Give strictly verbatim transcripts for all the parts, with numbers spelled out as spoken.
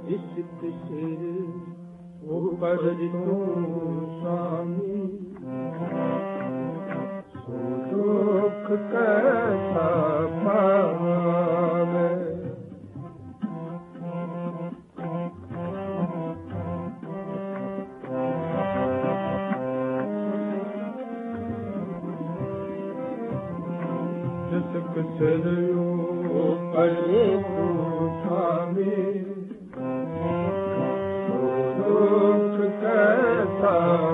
इश्क सिर ऊपर तू स्वामी सो दुख कैसा पावे इश्क सिर ऊपर तू स्वामी दुख कैसा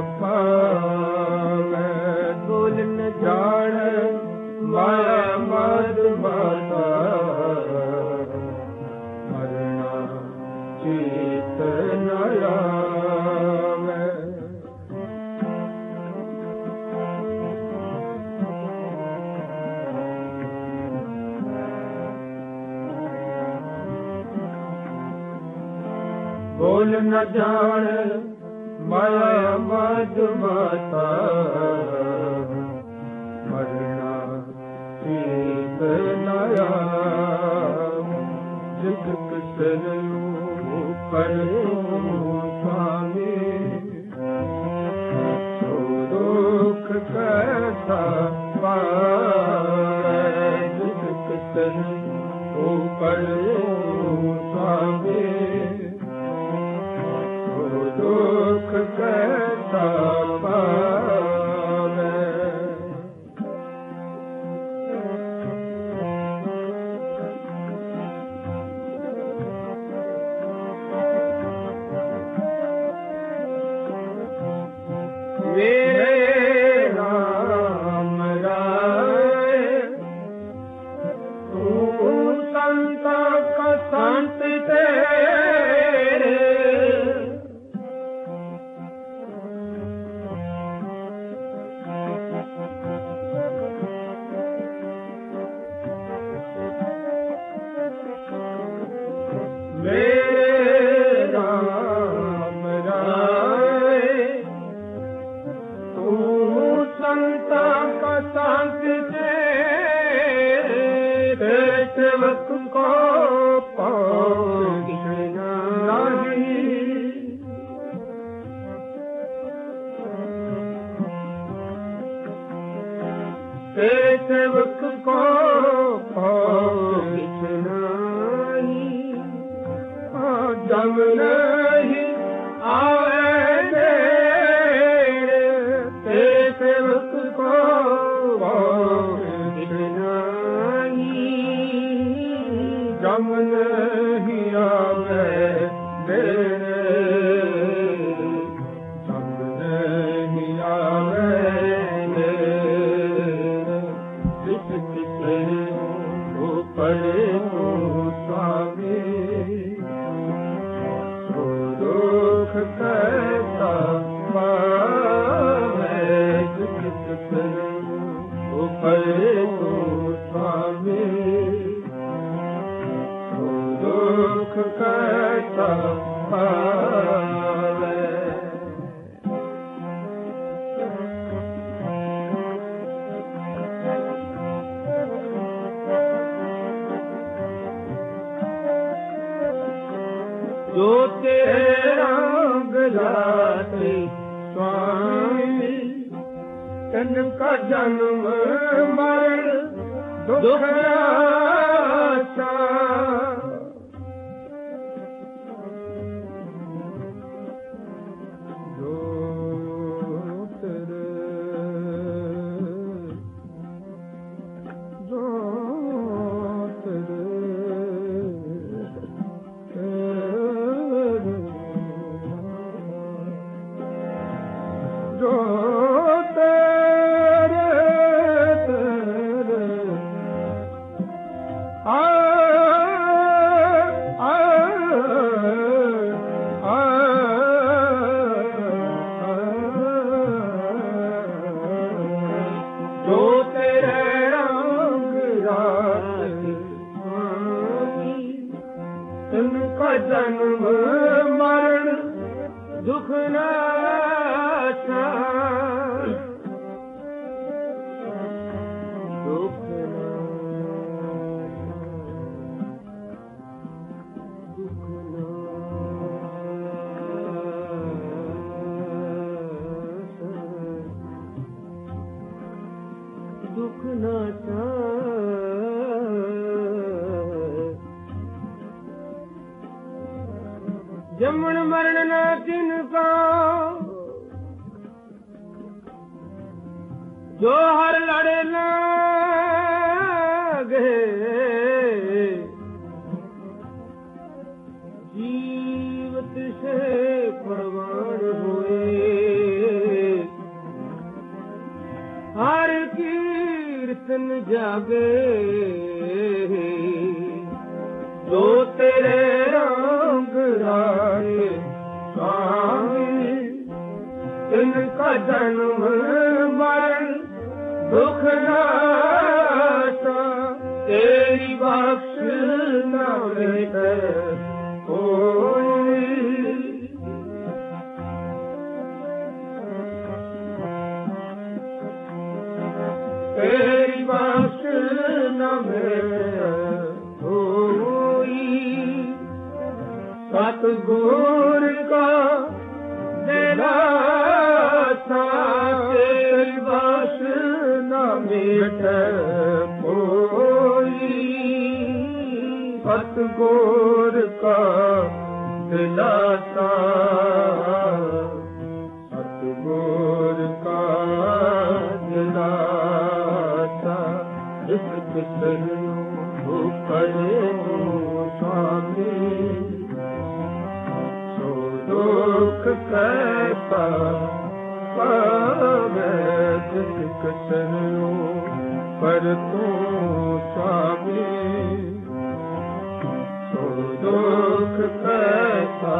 पावे भूल न जाने माया मद माता मरना चेत न आवे भूल न जाने माया मद माता मरना चेत न आवे जिसक सिर ऊपर स्वामी सो दुख कैसा पावे जिसक सिर ऊपर स्वामी दुख कैसा पावे मेरे राम राय तू संत का संत तेरे मेरे राम राय तू संता का संत तेरे सेवक को पहुँचना नहीं सेवक को पहुँचना जब नहीं आए सेवक को जब नहीं आवे जब नहीं आवे किसके ऊपर स्वामी दुख कैसा पावे जिसके ऊपर स्वामी दुख कैसा पावे जो तेरे रंग लाते स्वामी तिनका जन्म मरण दुख आशा जो तेरे जो तेरे जो तेरे तेरे आ आ आ जो तेरे रंग रात तुमका जन्म मरण दुख नाशा दुख नाशा दुख नाशा जमन मरण ना तिनका जो हर लड़े लागे जीवत से परवान हुए हर कीर्तन जागे जो तेरे रंग राहे स्वामी इनका जन्म मरण दुख नाता तेरी बख्श न मिटे कोई तेरी बख्श न मिटे सतगुर का दिलासा तेरी बख्श न मिटे कोई सतगुर का दिलासा सतगुर का दिलासा जिस किसन करे स्वामी दुख कैसा पावे जिस किसन पर तू स्वामी सो दुख कैसा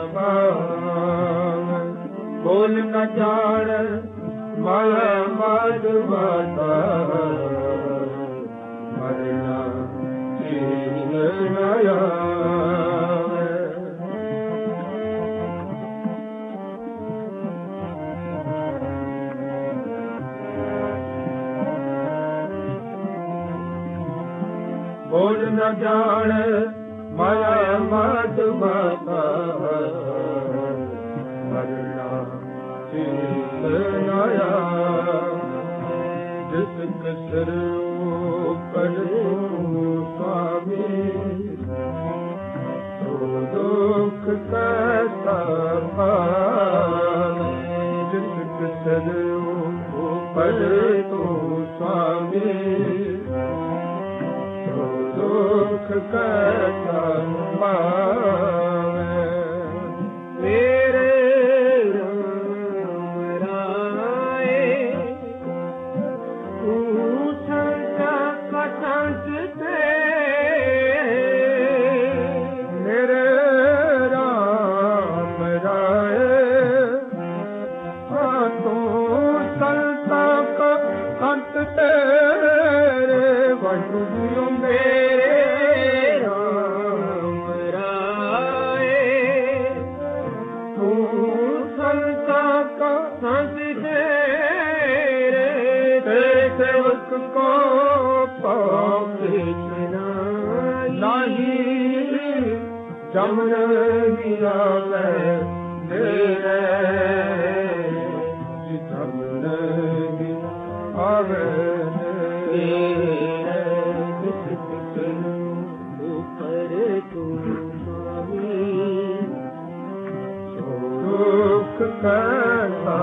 पावे बोल न जान माया मद बता मरना चीन नया बोल न जान माया मत बता मरना चीन नया जिस किसर पर स्वामी तो दुख कैसा जिस किसर पर तो स्वामी दुख कैसा पावे मेरे राम राय तू संत का संत थे मेरे राम राय हाँ तू संत का संत तेरे वही मेरे को पाखना नहीं जमन गिरा मेरे जमन आवे ऊपर तू दुख कैसा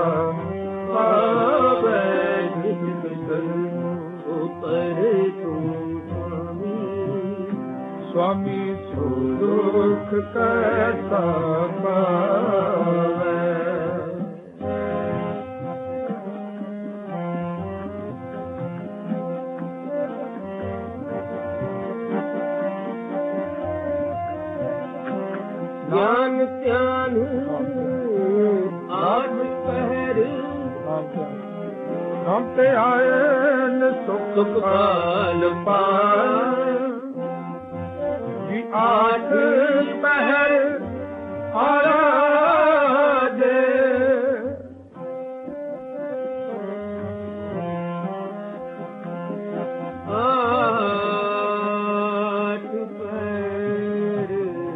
पावे ऊपर तू स्वामी सो दुख कैसा पावे ज्ञान त्यान आज पहर हम पे आए सुख पाल पार आज पहर आराध आज पहर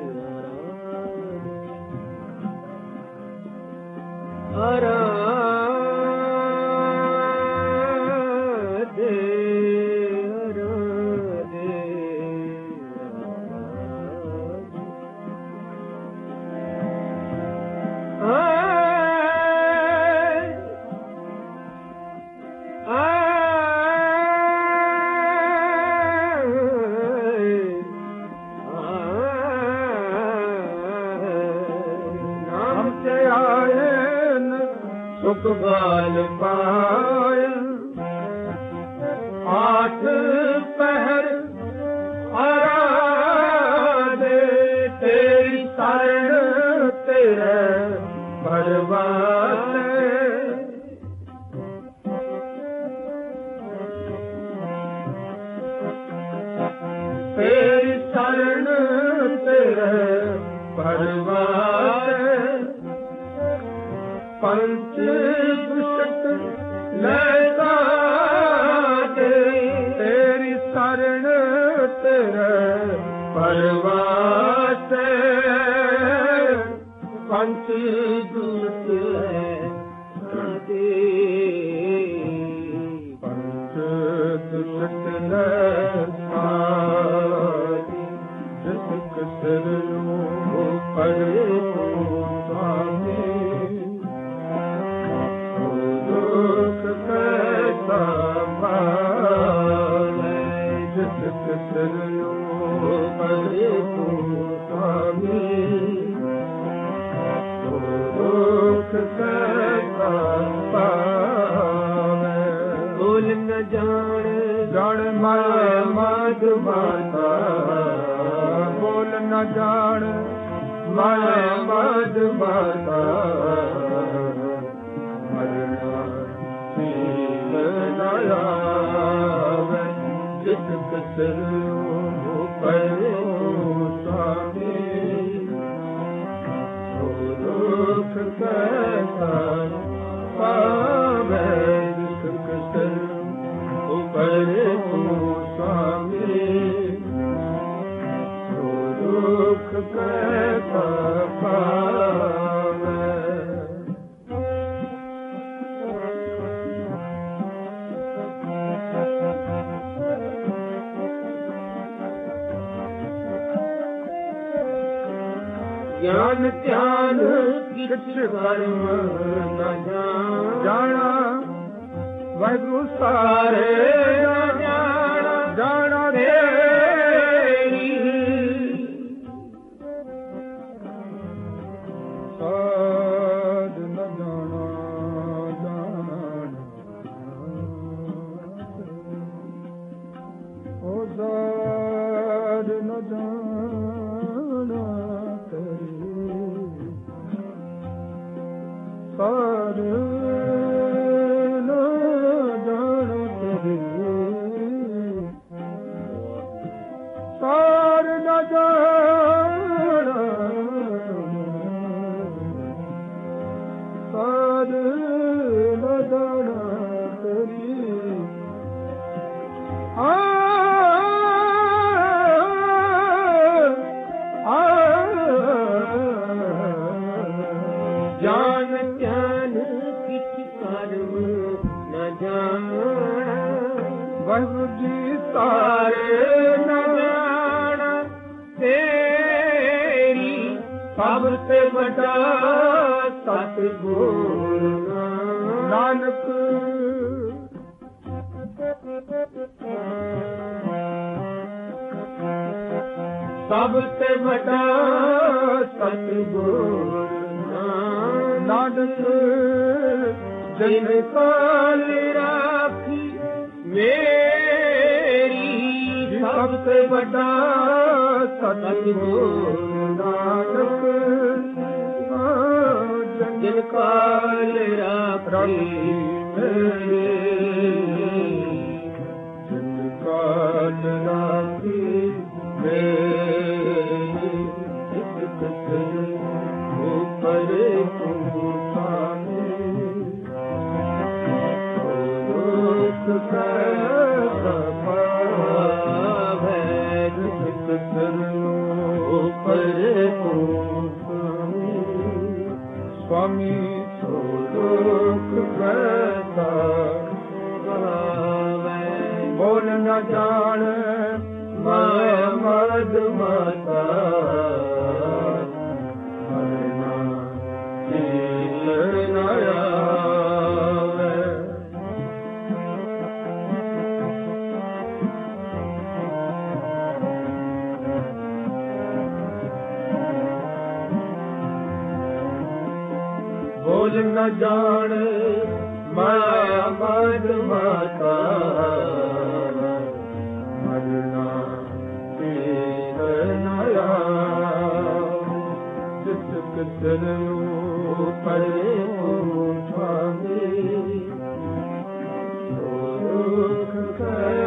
आराध सुख बाल पाया आठ पहर आराधे तेरी शरण तेरे भरवाले तेरी शरण तेरे भरवाले पंच दुष्ट लगा दे तेरी शरण तेरे परवासे पंच दुष्ट लगा दे पंच दुष्ट लगा दे जिस कसर पर बोल न जान जान माया मद माता बोल न जान माया मद माता मरना सील नया जिस कसर पर स्वामी दुख कैसा पावे जिस कसर पर स्वामी दुख कैसा पावे ज्ञान ध्यान किछ कर्म न जाना वाहिगुरु सारे न जाना जाना तेरी साध न जाना जाना ओ साध न जाना सार न जानो तेरी सार न जाना सार न जाना तेरी आ ज्ञान ज्ञान किछ कर्म न जाना वाहिगुरु जी सारे न जाना तेरी सबसे बड़ा सतगुर नानक सबसे बड़ा सतगुर नानक जिन काल राखी मेरी सबसे बड़ा सतगुर नानक जिन काल राखी मेरी जिन काल राखी मेरी ऊपर स्वामी बोल न जान माया मद माता बोल न जाने माया मद माता मरना पीर नया जिस कितर परे उठावे दुख